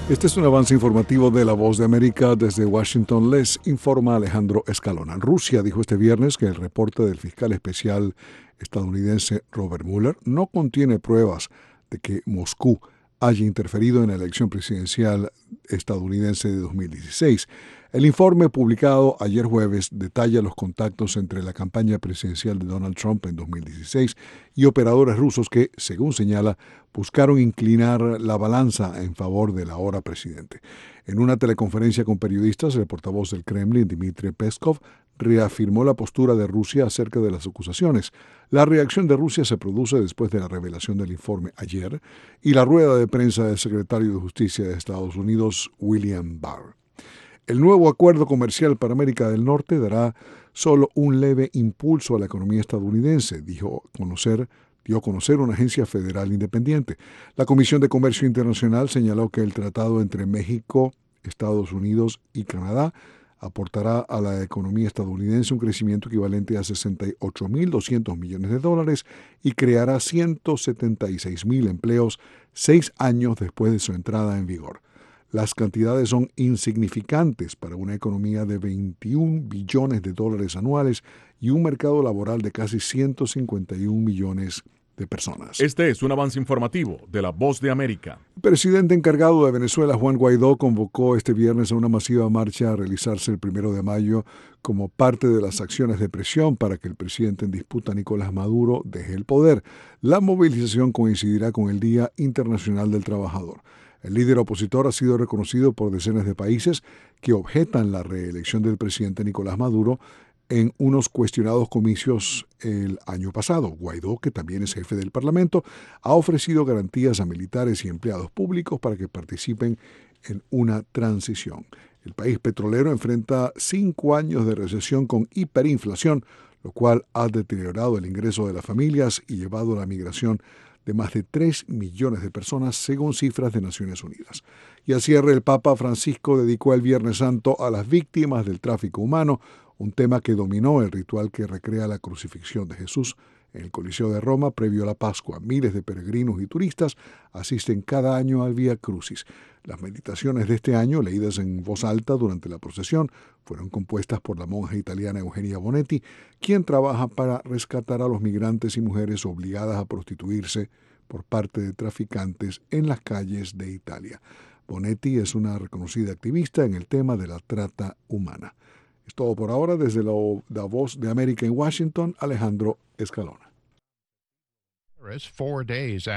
Este es un avance informativo de La Voz de América. Desde Washington les informa Alejandro Escalona. Rusia dijo este viernes que el reporte del fiscal especial estadounidense Robert Mueller no contiene pruebas de que Moscú haya interferido en la elección presidencial estadounidense de 2016. El informe publicado ayer jueves detalla los contactos entre la campaña presidencial de Donald Trump en 2016 y operadores rusos que, según señala, buscaron inclinar la balanza en favor del ahora presidente. En una teleconferencia con periodistas, el portavoz del Kremlin, Dmitry Peskov, reafirmó la postura de Rusia acerca de las acusaciones. La reacción de Rusia se produce después de la revelación del informe ayer y la rueda de prensa del secretario de Justicia de Estados Unidos, William Barr. El nuevo acuerdo comercial para América del Norte dará solo un leve impulso a la economía estadounidense, dio a conocer una agencia federal independiente. La Comisión de Comercio Internacional señaló que el tratado entre México, Estados Unidos y Canadá aportará a la economía estadounidense un crecimiento equivalente a 68.200 millones de dólares y creará 176.000 empleos 6 años después de su entrada en vigor. Las cantidades son insignificantes para una economía de 21 billones de dólares anuales y un mercado laboral de casi 151 millones de personas. Este es un avance informativo de La Voz de América. El presidente encargado de Venezuela, Juan Guaidó, convocó este viernes a una masiva marcha a realizarse el 1 de mayo como parte de las acciones de presión para que el presidente en disputa, Nicolás Maduro, deje el poder. La movilización coincidirá con el Día Internacional del Trabajador. El líder opositor ha sido reconocido por decenas de países que objetan la reelección del presidente Nicolás Maduro en unos cuestionados comicios el año pasado. Guaidó, que también es jefe del Parlamento, ha ofrecido garantías a militares y empleados públicos para que participen en una transición. El país petrolero enfrenta 5 años de recesión con hiperinflación, lo cual ha deteriorado el ingreso de las familias y llevado a la migración de más de 3 millones de personas, según cifras de Naciones Unidas. Y al cierre, el Papa Francisco dedicó el Viernes Santo a las víctimas del tráfico humano, un tema que dominó el ritual que recrea la crucifixión de Jesús en el Coliseo de Roma previo a la Pascua. Miles de peregrinos y turistas asisten cada año al Vía Crucis. Las meditaciones de este año, leídas en voz alta durante la procesión, fueron compuestas por la monja italiana Eugenia Bonetti, quien trabaja para rescatar a los migrantes y mujeres obligadas a prostituirse por parte de traficantes en las calles de Italia. Bonetti es una reconocida activista en el tema de la trata humana. Es todo por ahora. Desde la Voz de América en Washington, Alejandro Escalona.